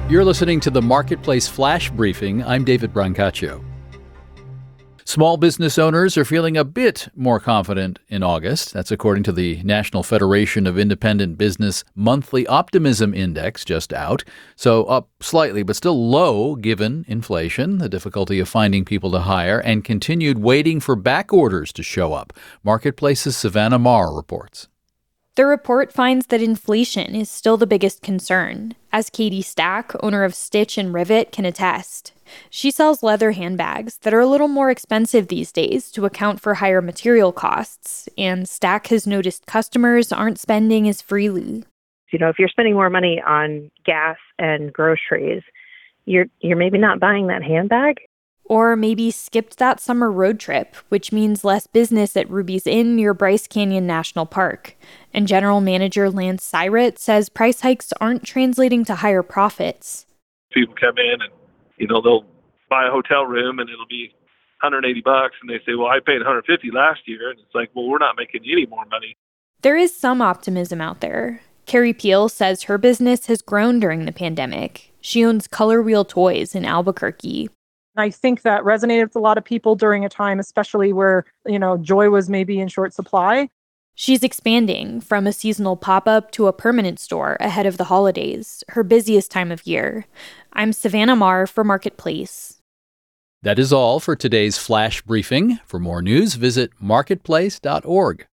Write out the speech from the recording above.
You're listening to the Marketplace Flash Briefing. I'm David Brancaccio. Small business owners are feeling a bit more confident in August. That's according to the National Federation of Independent Business Monthly Optimism Index, just out. So up slightly, but still low given inflation, the difficulty of finding people to hire, and continued waiting for back orders to show up. Marketplace's Savannah Marr reports. The report finds that inflation is still the biggest concern, as Katie Stack, owner of Stitch and Rivet, can attest. She sells leather handbags that are a little more expensive these days to account for higher material costs, and Stack has noticed customers aren't spending as freely. If you're spending more money on gas and groceries, you're maybe not buying that handbag. Or maybe skipped that summer road trip, which means less business at Ruby's Inn near Bryce Canyon National Park. And General Manager Lance Syret says price hikes aren't translating to higher profits. People come in and, they'll buy a hotel room and it'll be $180 and they say, well, I paid $150 last year. And it's like, well, we're not making any more money. There is some optimism out there. Carrie Peel says her business has grown during the pandemic. She owns Color Wheel Toys in Albuquerque. I think that resonated with a lot of people during a time, especially where, joy was maybe in short supply. She's expanding from a seasonal pop-up to a permanent store ahead of the holidays, her busiest time of year. I'm Savannah Marr for Marketplace. That is all for today's Flash Briefing. For more news, visit marketplace.org.